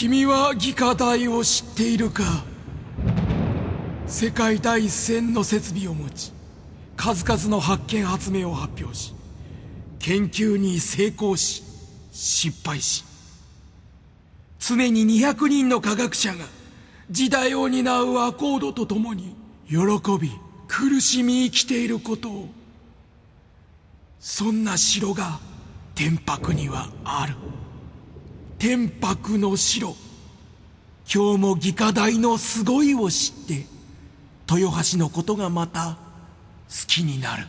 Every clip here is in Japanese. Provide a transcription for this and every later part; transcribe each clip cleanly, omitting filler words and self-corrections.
君は技科大を知っているか。世界第一線の設備を持ち、数々の発見発明を発表し、研究に成功し失敗し、常に200人の科学者が時代を担うアコードとともに喜び苦しみ生きていることを、そんな城が天白にはある。天白の城。今日も技科大のすごいを知って豊橋のことがまた好きになる。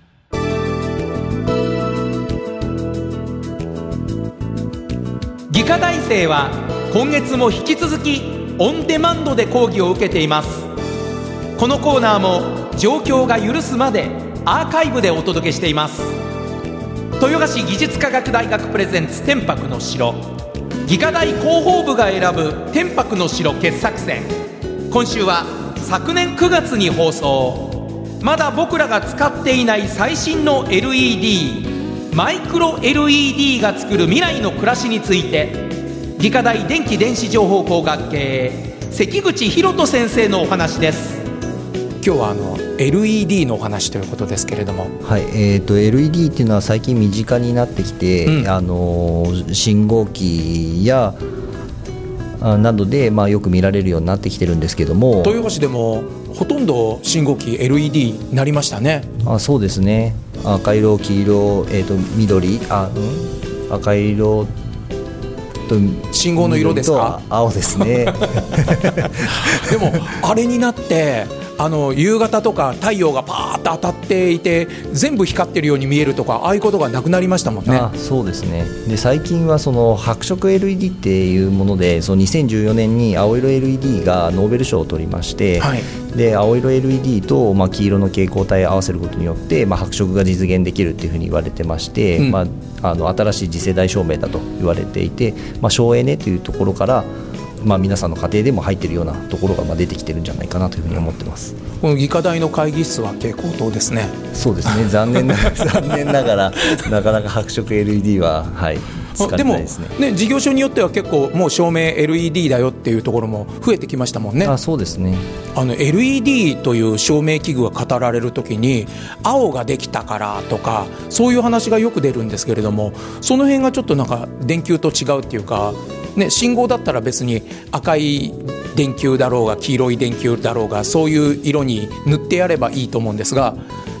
技科大生は今月も引き続きオンデマンドで講義を受けています。このコーナーも状況が許すまでアーカイブでお届けしています。豊橋技術科学大学プレゼンツ天白の城、技科大広報部が選ぶ天白の城傑作選。今週は昨年9月に放送、まだ僕らが使っていない最新の LED、マイクロ LED が作る未来の暮らしについて、技科大電気電子情報工学系関口博人先生のお話です。今日はLED のお話ということですけれども、 はい、LED っていうのは最近身近になってきて、信号機やなどで、よく見られるようになってきてるんですけども、 豊橋でもほとんど信号機 LED になりましたね。 そうですね。赤色、黄色、緑、赤色と信号の色ですか？ 青ですねでもあれになって夕方とか太陽がパーッと当たっていて全部光ってるように見えるとか、ああいうことがなくなりましたもんね。 そうですね。で最近はその白色 LED っていうもので、その2014年に青色 LED がノーベル賞を取りまして、はい、で青色 LED と、黄色の蛍光体を合わせることによって、白色が実現できるっていうふうに言われてまして、新しい次世代照明だと言われていて、省エネというところから皆さんの家庭でも入っているようなところが出てきてるんじゃないかなというふうに思ってます。 この技科大の会議室は蛍光灯ですね。 そうですね。残念ながらなかなか白色 LED は、使ってないですね。 でもね、事業所によっては結構もう照明 LED だよっていうところも増えてきましたもんね。 そうですね。 LED という照明器具が語られるときに青ができたからとかそういう話がよく出るんですけれども、その辺がちょっとなんか電球と違うっていうか、信号だったら別に赤い電球だろうが黄色い電球だろうがそういう色に塗ってやればいいと思うんですが、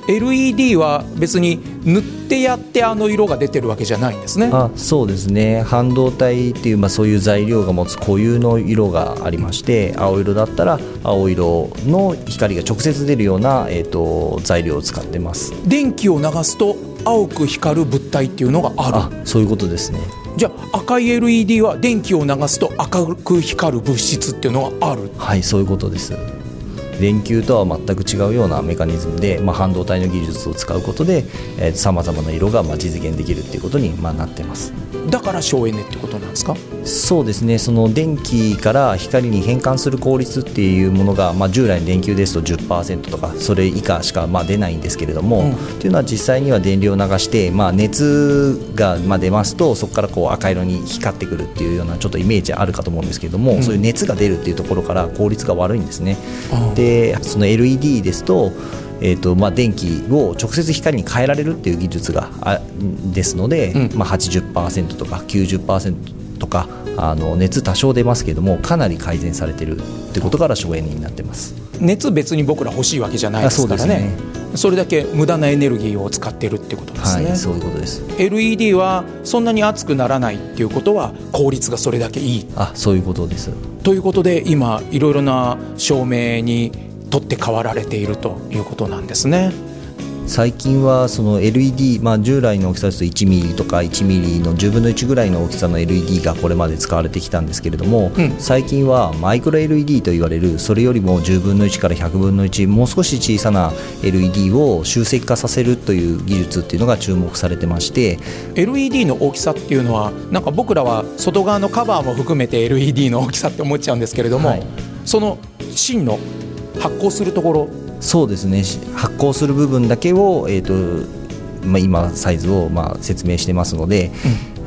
LED は別に塗ってやって色が出てるわけじゃないんですね。 そうですね。半導体っていう、そういう材料が持つ固有の色がありまして、青色だったら青色の光が直接出るような、材料を使ってます。 電気を流すと青く光る物体っていうのがある。 そういうことですね。 じゃあ赤い LED は電気を流すと赤く光る物質っていうのがある。 はい、そういうことです。電球とは全く違うようなメカニズムで、半導体の技術を使うことでさまざまな色が実現できるっていうことになってます。 だから省エネってことなんですか？ そうですね。その電気から光に変換する効率っていうものが、従来の電球ですと 10% とかそれ以下しか出ないんですけれども、っていうのは実際には電流を流して、熱が出ますとそこから赤色に光ってくるっていうようなちょっとイメージあるかと思うんですけれども、そういう熱が出るっていうところから効率が悪いんですね。でその LED ですと電気を直接光に変えられるっていう技術がですので、80% とか 90% とか熱多少出ますけどもかなり改善されてるってことから省エネになってます。 熱別に僕ら欲しいわけじゃないですからね。それだけ無駄なエネルギーを使ってるってことですね。 はい、そういうことです。 LED はそんなに熱くならないっていうことは効率がそれだけいい。 そういうことです。 ということで今いろいろな照明に取って代わられているということなんですね。 最近はその LED、従来の大きさですと1ミリとか1ミリの10分の1ぐらいの大きさの LED がこれまで使われてきたんですけれども、最近はマイクロ LED と言われるそれよりも10分の1から100分の1もう少し小さな LED を集積化させるという技術っていうのが注目されてまして、 LED の大きさっていうのはなんか僕らは外側のカバーも含めて LED の大きさって思っちゃうんですけれども、その芯の発光するところ。 そうですね。発光する部分だけを、今サイズを説明してますので、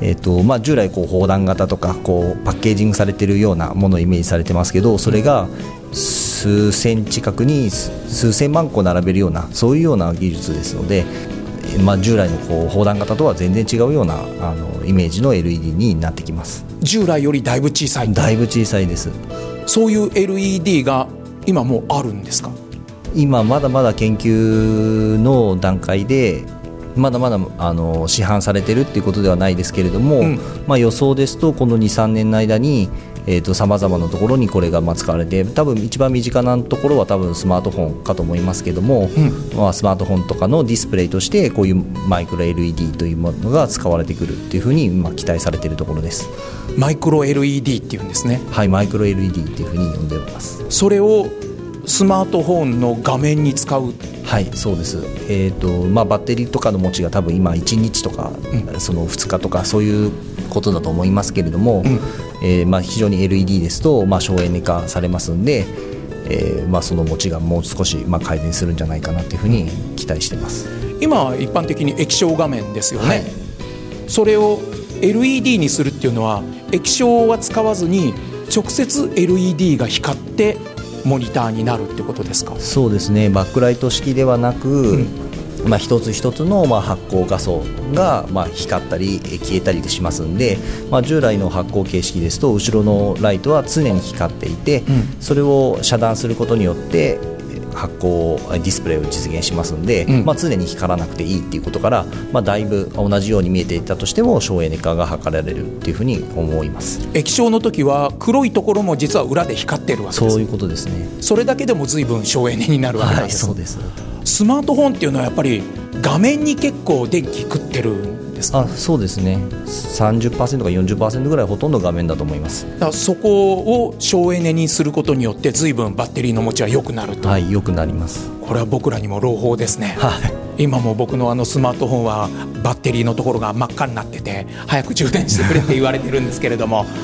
従来砲弾型とかパッケージングされているようなものをイメージされてますけど、それが数センチ角に数千万個並べるような、そういうような技術ですので、従来の砲弾型とは全然違うようなイメージの LED になってきます。 従来よりだいぶ小さい。 だいぶ小さいです。 そういう LED が今もうあるんですか？ 今まだまだ研究の段階でまだまだ市販されてるっていうことではないですけれども、予想ですとこの 2,3 年の間にさまざまなところにこれが使われて、多分一番身近なところは多分スマートフォンかと思いますけども、スマートフォンとかのディスプレイとしてこういうマイクロ LED というものが使われてくるっていうふうに期待されているところです。 マイクロ LED っていうんですね。 はい、マイクロ LED っていうふうに呼んでおります。 それをスマートフォンの画面に使う。 はい、そうです。バッテリーとかの持ちが多分今1日とか、その2日とかそういうことだと思いますけれども、非常に LED ですと、省エネ化されますんで、その持ちがもう少し改善するんじゃないかなというふうに期待しています。 今一般的に液晶画面ですよね、 はい、 それを LED にするっていうのは液晶は使わずに直接 LED が光ってモニターになるってことですか？ そうですね。バックライト式ではなく、一つ一つの発光画素が光ったり消えたりしますんで、従来の発光形式ですと後ろのライトは常に光っていて、それを遮断することによって発光ディスプレイを実現しますんで、常に光らなくていいっていうことから、だいぶ同じように見えていたとしても省エネ化が図られるっていうふうに思います。 液晶の時は黒いところも実は裏で光ってるわけです。 そういうことですね。 それだけでも随分省エネになるわけなんです、 はい、そうです。 スマートフォンっていうのはやっぱり画面に結構電気食ってるんですか？ そうですね。 30% か 40% ぐらいほとんど画面だと思います。 だからそこを省エネにすることによって随分バッテリーの持ちは良くなると。 はい、良くなります。 これは僕らにも朗報ですね、はい、今も僕のスマートフォンはバッテリーのところが真っ赤になってて早く充電してくれって言われてるんですけれども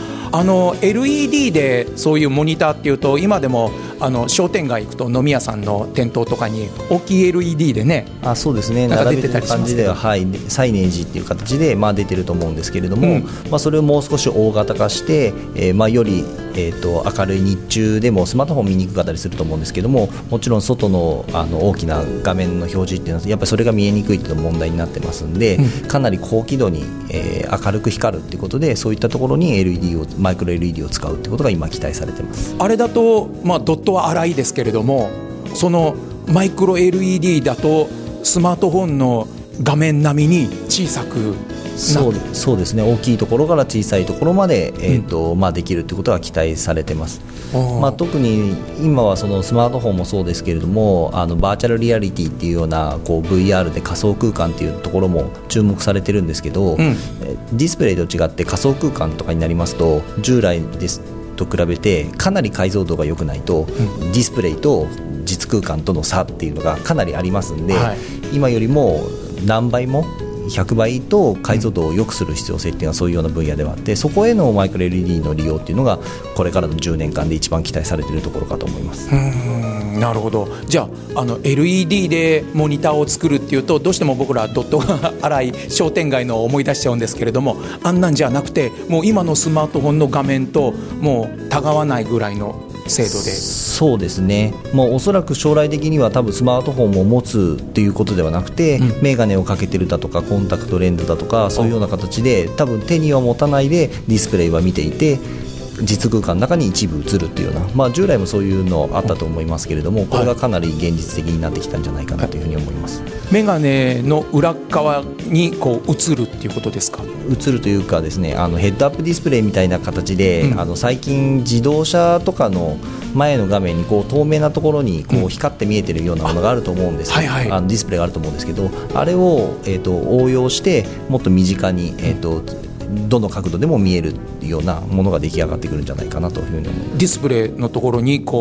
LED でそういうモニターっていうと今でも商店街行くと飲み屋さんの店頭とかに大きい LED でね、 そうですね、並べてる感じでは、サイネージっていう形で出てると思うんですけれども、それをもう少し大型化して、より明るい日中でもスマートフォン見にくかったりすると思うんですけども、もちろん外の大きな画面の表示っていうのはやっぱりそれが見えにくいっていう問題になってますんで、かなり高輝度に、明るく光るっていうことで、そういったところにマイクロ LED を使うってことが今期待されてます。 あれだと、ドットは粗いですけれども、そのマイクロ LED だとスマートフォンの画面並みに小さくそうですね。大きいところから小さいところまで、できるということが期待されてます。特に今はそのスマートフォンもそうですけれども、バーチャルリアリティっていうようなVR で仮想空間っていうところも注目されてるんですけど、ディスプレイと違って仮想空間とかになりますと従来ですと比べてかなり解像度が良くないと、ディスプレイと実空間との差っていうのがかなりありますんで、今よりも何倍も100倍と解像度を良くする必要性っていうのはそういうような分野ではあって、そこへのマイクロ LED の利用っていうのがこれからの10年間で一番期待されているところかと思います。 なるほど。じゃあ、LED でモニターを作るっていうとどうしても僕らドットが粗い商店街のを思い出しちゃうんですけれども、あんなんじゃなくてもう今のスマートフォンの画面ともうたがわないぐらいの精度で。 そうですね。おそらく将来的には多分スマートフォンを持つっていうことではなくて、メガネをかけてるだとかコンタクトレンズだとかそういうような形で多分手には持たないでディスプレイは見ていて実空間の中に一部映るっていうような、従来もそういうのあったと思いますけれども、これがかなり現実的になってきたんじゃないかなというふうに思います。 メガネの裏側に映るっていうことですか？ 映るというかですね、ヘッドアップディスプレイみたいな形で、最近自動車とかの前の画面に透明なところに光って見えてるようなものがあると思うんですけど、ディスプレイがあると思うんですけど、あれを、応用してもっと身近に、どの角度でも見えるようなものが出来上がってくるんじゃないかなというふうに思います。 ディスプレイのところに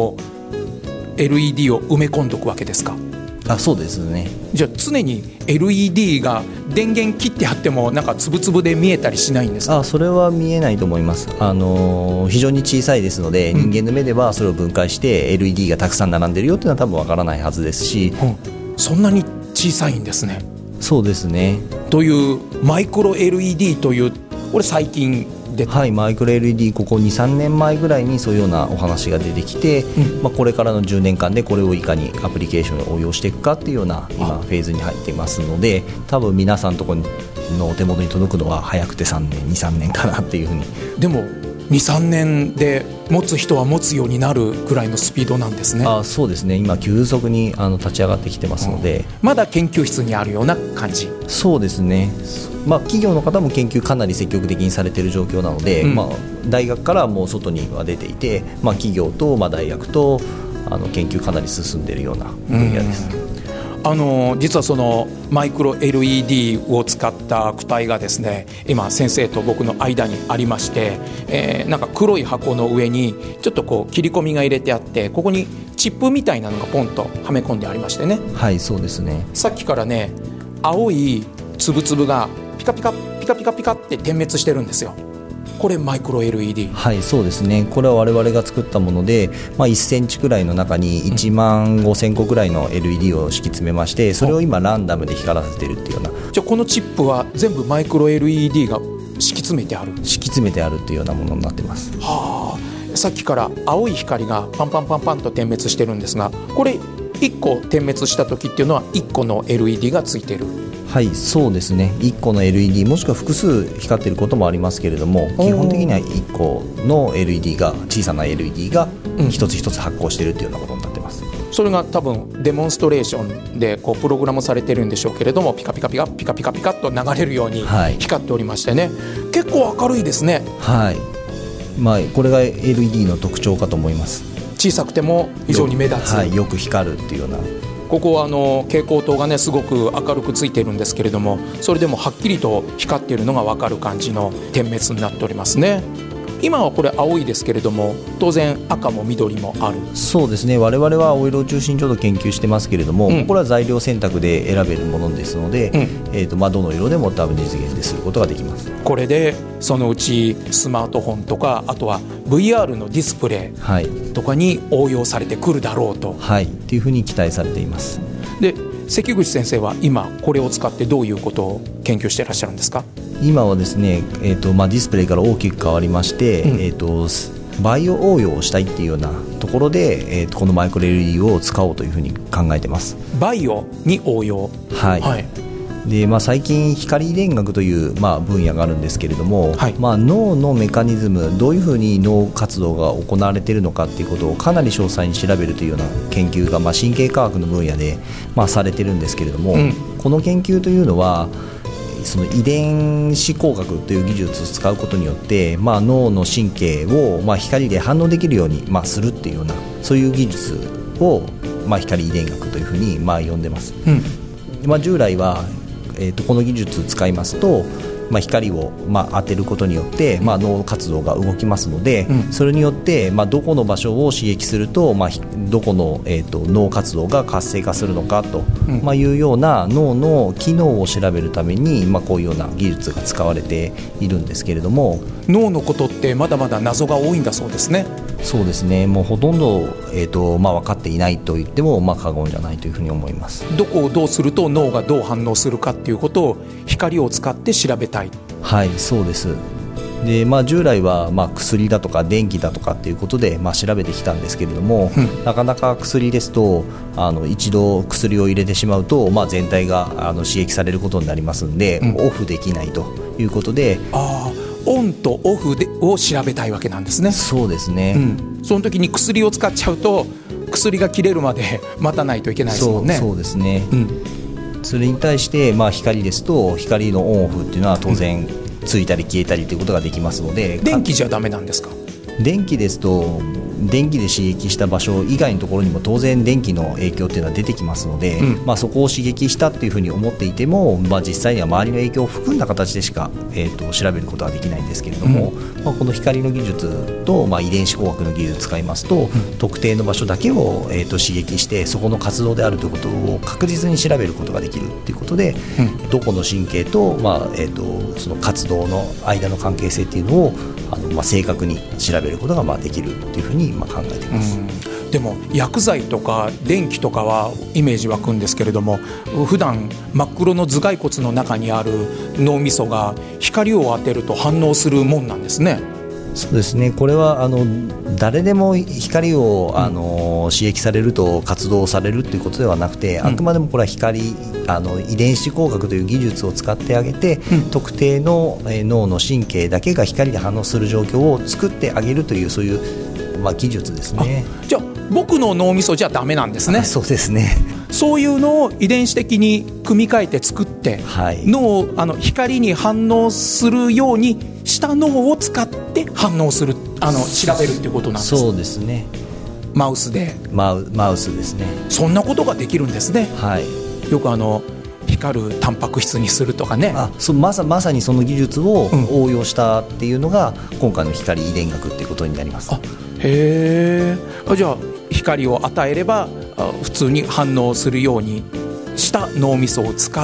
LED を埋め込んでおくわけですか？ そうですね。 じゃあ常に LED が電源切ってあってもなんかつぶつぶで見えたりしないんですか？ それは見えないと思います。非常に小さいですので、人間の目ではそれを分解して LED がたくさん並んでるよっていうのは多分わからないはずですし、 そんなに小さいんですね。 そうですね。 というマイクロ LED というこれ最近出た、 はい、マイクロ LED ここ 2,3 年前ぐらいにそういうようなお話が出てきて、これからの10年間でこれをいかにアプリケーションに応用していくかっていうような今フェーズに入っていますので、多分皆さんのところのお手元に届くのは早くて2、3年かなっていうふうに。 でも 2,3 年で持つ人は持つようになるぐらいのスピードなんですね。 そうですね、今急速に立ち上がってきてますので、 まだ研究室にあるような感じ。 そうですね、企業の方も研究かなり積極的にされている状況なので、大学からもう外には出ていて、企業と大学と研究かなり進んでいるような分野です。 実はそのマイクロ LED を使った躯体がですね、今先生と僕の間にありまして、なんか黒い箱の上にちょっとこう切り込みが入れてあって、ここにチップみたいなのがポンとはめ込んでありましてね。 はい、そうですね。 さっきからね、青いつぶつぶがピカピカピカピカピカって点滅してるんですよ。これマイクロ LED。 はい、そうですね。これは我々が作ったもので、1センチくらいの中に1万5000個くらいの LED を敷き詰めまして、それを今ランダムで光らせているっていうような。 じゃあこのチップは全部マイクロ LED が敷き詰めてあるっていうようなものになってます。 はあ、さっきから青い光がパンパンパンパンと点滅してるんですが、これ1個点滅した時っていうのは1個の LED がついてる。 はい、そうですね。1個の LED もしくは複数光っていることもありますけれども、基本的には1個の LED が、小さな LED が一つ一つ発光しているというようなことになってます。 それが多分デモンストレーションでこうプログラムされてるんでしょうけれども、ピカピカピカピカピカピカと流れるように光っておりましてね、結構明るいですね。 はい、これが LED の特徴かと思います。 小さくても非常に目立つ、 よく光るっていうような。 ここは蛍光灯がねすごく明るくついてるんですけれども、それでもはっきりと光っているのが分かる感じの点滅になっておりますね。今はこれ青いですけれども、当然赤も緑もある。 そうですね、我々は青色を中心にちょっと研究してますけれども、これは材料選択で選べるものですので、どの色でも多分実現することができます。 これでそのうちスマートフォンとか、あとは VR のディスプレイとかに応用されてくるだろうと、 っていうふうに期待されています。 で、関口先生は今これを使ってどういうことを研究していらっしゃるんですか？ 今はですね、ディスプレイから大きく変わりまして、バイオ応用をしたいっていうようなところで、このマイクロ LED を使おうというふうに考えてます。 バイオに応用。 で最近光遺伝学という、分野があるんですけれども、脳のメカニズム、どういうふうに脳活動が行われているのかということをかなり詳細に調べるというような研究が、神経科学の分野で、されてるんですけれども、この研究というのはその遺伝子工学という技術を使うことによって、脳の神経を、光で反応できるように、するっていうような、そういう技術を、光遺伝学というふうに、呼んでます。従来はこの技術を使いますと、光を当てることによって、脳活動が動きますので、それによって、どこの場所を刺激すると、どこの、脳活動が活性化するのかと、いうような脳の機能を調べるために、こういうような技術が使われているんですけれども、 脳のことってまだまだ謎が多いんだそうですね。 そうですね、もうほとんど、分かっていないと言っても、過言じゃないというふうに思います。 どこをどうすると脳がどう反応するかっていうことを光を使って調べたい。 はい、そうです。で、従来は、薬だとか電気だとかっていうことで、調べてきたんですけれども、なかなか薬ですと一度薬を入れてしまうと、全体が刺激されることになりますので、オフできないということで、 オンとオフを調べたいわけなんですね。 そうですね、 その時に薬を使っちゃうと薬が切れるまで待たないといけないですもんね。 そうですね、それに対して、光ですと光のオンオフっていうのは当然ついたり消えたりということができますので、 電気じゃダメなんですか？ 電気ですと電気で刺激した場所以外のところにも当然電気の影響っていうのは出てきますので、そこを刺激したっていうふうに思っていても、実際には周りの影響を含んだ形でしか、調べることはできないんですけれども、この光の技術と、遺伝子工学の技術を使いますと、特定の場所だけを、刺激してそこの活動であるということを確実に調べることができるということで、どこの神経と、その活動の間の関係性っていうのを正確に調べることができるというふうに考えています。 でも薬剤とか電気とかはイメージ湧くんですけれども、普段真っ黒の頭蓋骨の中にある脳みそが光を当てると反応するもんなんですね。 そうですね、これは誰でも光を刺激されると活動されるということではなくて、あくまでもこれは光遺伝子工学という技術を使ってあげて、特定の脳の神経だけが光で反応する状況を作ってあげるという、そういう、技術ですね。 じゃあ僕の脳みそじゃダメなんですね。 そうですね。 そういうのを遺伝子的に組み替えて作って、脳を光に反応するようにした脳を使って反応する調べるっていうことなんです。 そうですね。 マウスでマウスですね。 そんなことができるんですね。よく光るタンパク質にするとかね。 まさにその技術を応用したっていうのが、今回の光遺伝学っていうことになります。 へー。じゃあ光を与えれば普通に反応するようにした脳みそを使って、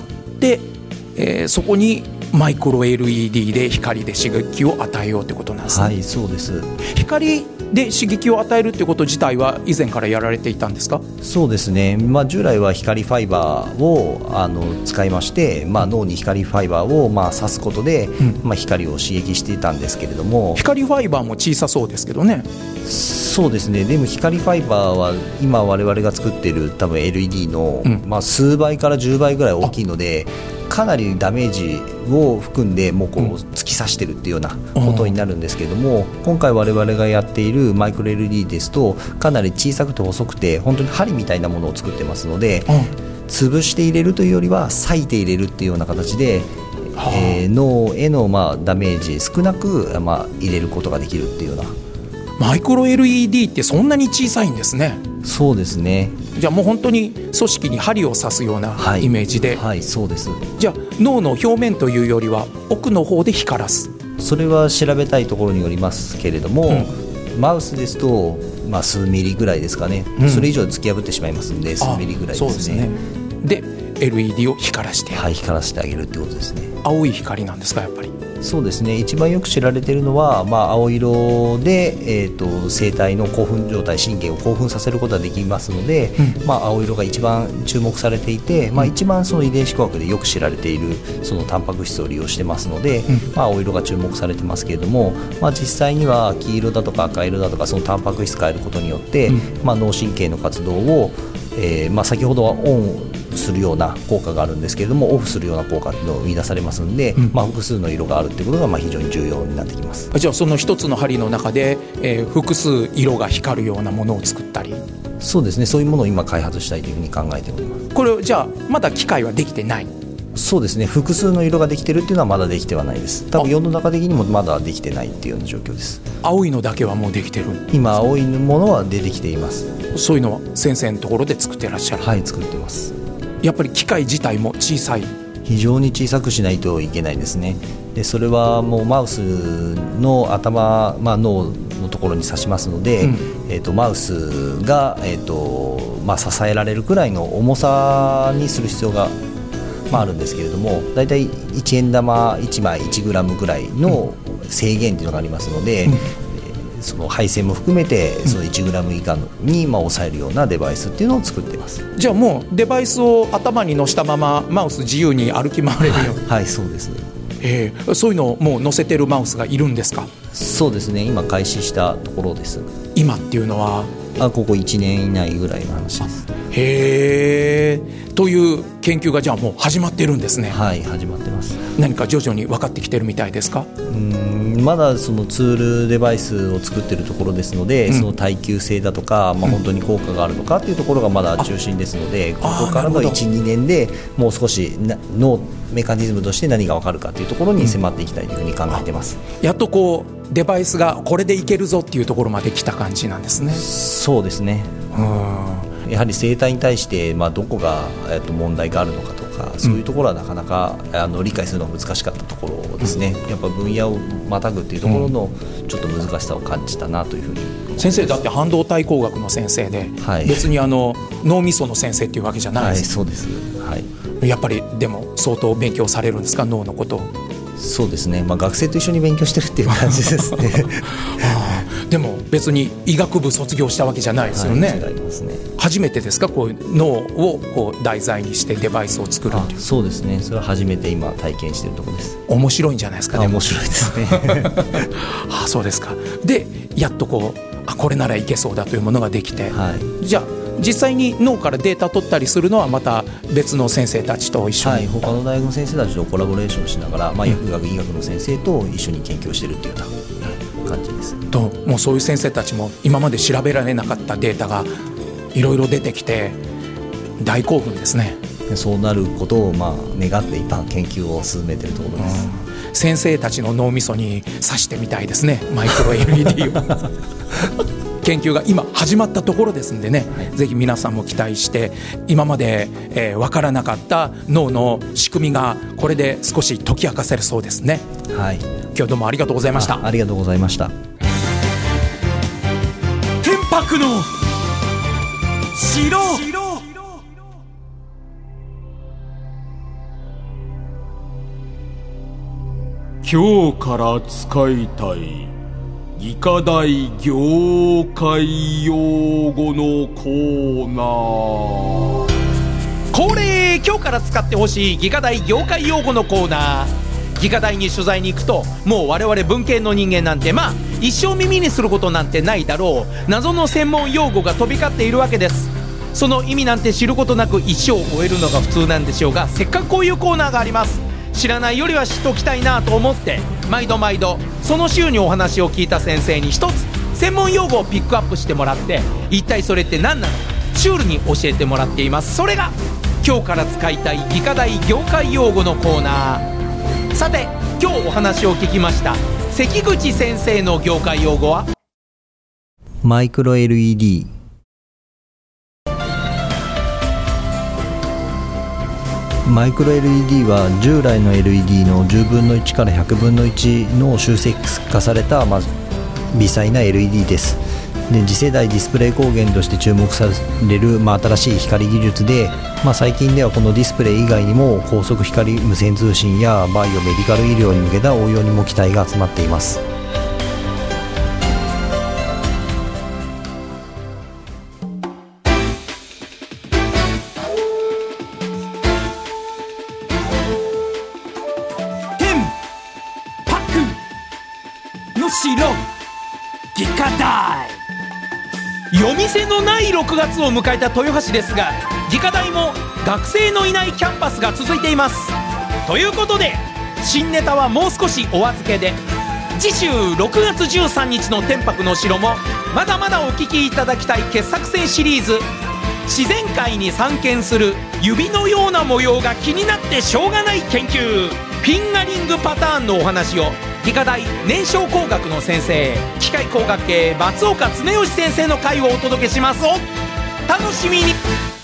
そこにマイクロ LED で光で刺激を与えようということなんですね。 そうです。 光で刺激を与えるということ自体は以前からやられていたんですか？ そうですね、従来は光ファイバーを使いまして、脳に光ファイバーを刺すことで、光を刺激していたんですけれども、 光ファイバーも小さそうですけどね。 そうですね。でも光ファイバーは今我々が作っている多分 LED の、数倍から10倍ぐらい大きいので、かなりダメージを含んでもう突き刺してるっていうようなことになるんですけれども、今回我々がやっているマイクロ LED ですと、かなり小さくて細くて本当に針みたいなものを作ってますので、潰して入れるというよりは裂いて入れるっていうような形で、脳へのダメージ少なく入れることができるっていうような。 マイクロ LED ってそんなに小さいんですね。 そうですね。 じゃあもう本当に組織に針を刺すようなイメージで、 そうです。 じゃあ脳の表面というよりは奥の方で光らす。 それは調べたいところによりますけれども、マウスですと、数ミリぐらいですかね、それ以上突き破ってしまいますので数ミリぐらいですね。 そうですね。で LED を光らして、 光らせてあげるってことですね。 青い光なんですか？やっぱりそうですね。一番よく知られているのは、青色で、生体の興奮状態、神経を興奮させることができますので、青色が一番注目されていて、一番その遺伝子工学でよく知られているそのタンパク質を利用してますので、青色が注目されてますけれども、実際には黄色だとか赤色だとかそのタンパク質変えることによって、脳神経の活動を、先ほどはオンするような効果があるんですけれども、オフするような効果っていうのを生み出されますので、複数の色があるっていうことが非常に重要になってきます。 じゃあその一つの針の中で、複数色が光るようなものを作ったり。 そうですね。そういうものを今開発したいというふうに考えております。 これじゃあまだ機械はできてない？ そうですね。複数の色ができてるっていうのはまだできてはないです。多分世の中的にもまだできてないっていうような状況です。 青いのだけはもうできてる？ 今青いものは出てきています。 そういうのは先生のところで作ってらっしゃる？ 作ってます。 やっぱり機械自体も小さい？ 非常に小さくしないといけないですね。でそれはもうマウスの頭、脳のところに刺しますので、マウスが、支えられるくらいの重さにする必要が、あるんですけれども、だいたい1円玉1枚 1g ぐらいの制限というのがありますので、その配線も含めてその 1g 以下に抑えるようなデバイスっていうのを作っています。 じゃあもうデバイスを頭に乗したままマウス自由に歩き回れるようそうです。 そういうのをもう乗せてるマウスがいるんですか？ そうですね。今開始したところです。 今っていうのはここ1年以内ぐらいの話です。 という研究がじゃあもう始まってるんですね。 始まってます。 何か徐々に分かってきてるみたいですか？ まだそのツールデバイスを作っているところですので、その耐久性だとか、本当に効果があるのかっていうところがまだ中心ですので、ここからの 1,2 年でもう少し脳メカニズムとして何が分かるかっていうところに迫っていきたいというふうに考えてます。 やっとこうデバイスがこれでいけるぞっていうところまで来た感じなんですね。 そうですね。やはり生態に対して、どこが、問題があるのかとか、そういうところはなかなか理解するのが難しかったところですね。やっぱ分野をまたぐっていうところのちょっと難しさを感じたなというふうに。 先生だって半導体工学の先生で、別に脳みその先生っていうわけじゃないです。 そうです。 やっぱりでも相当勉強されるんですか、脳のことを？ そうですね。学生と一緒に勉強してるっていう感じですね。 でも別に医学部卒業したわけじゃないですよね、 違いますね。 初めてですか、こういう脳をこう題材にしてデバイスを作るっていう。 そうですね、それは初めて今体験しているところです。 面白いんじゃないですかね。 面白いですねそうですか。でやっとこれならいけそうだというものができて、じゃあ実際に脳からデータ取ったりするのはまた別の先生たちと一緒に、 他の大学の先生たちとコラボレーションしながら、薬学医学の先生と一緒に研究をしているというような感じです。 ともうそういう先生たちも今まで調べられなかったデータがいろいろ出てきて大興奮ですね。 そうなることを願って今研究を進めているところです。 先生たちの脳みそに刺してみたいですね、マイクロ LED を研究が今始まったところですんでね、ぜひ皆さんも期待して今まで分からなかった脳の仕組みがこれで少し解き明かせるそうですね。今日どうもありがとうございました。 ありがとうございました。 天白の城。今日から使いたい技科大業界用語のコーナー。 恒例、今日から使ってほしい技科大業界用語のコーナー。技科大に取材に行くと、もう我々文系の人間なんて一生耳にすることなんてないだろう謎の専門用語が飛び交っているわけです。その意味なんて知ることなく一生を終えるのが普通なんでしょうが、せっかくこういうコーナーがあります。知らないよりは知っておきたいなと思って毎度その週にお話を聞いた先生に一つ専門用語をピックアップしてもらって、一体それって何なのかシュールに教えてもらっています。それが今日から使いたい技科大業界用語のコーナー。さて今日お話を聞きました関口先生の業界用語はマイクロ LED。マイクロ LED は従来の LED の10分の1から100分の1の集積化された、微細な LED です。で、次世代ディスプレイ光源として注目される、新しい光技術で、最近ではこのディスプレイ以外にも高速光無線通信やバイオメディカル医療に向けた応用にも期待が集まっています。 技科大。夜店のない6月を迎えた豊橋ですが、技科大も学生のいないキャンパスが続いています。ということで新ネタはもう少しお預けで、次週6月13日の天白の城もまだまだお聞きいただきたい傑作選シリーズ、自然界に散見する指のような模様が気になってしょうがない研究、フィンガリングパターンのお話を技科大燃焼工学の先生、機械工学系松岡恒義先生の回をお届けします。お楽しみに。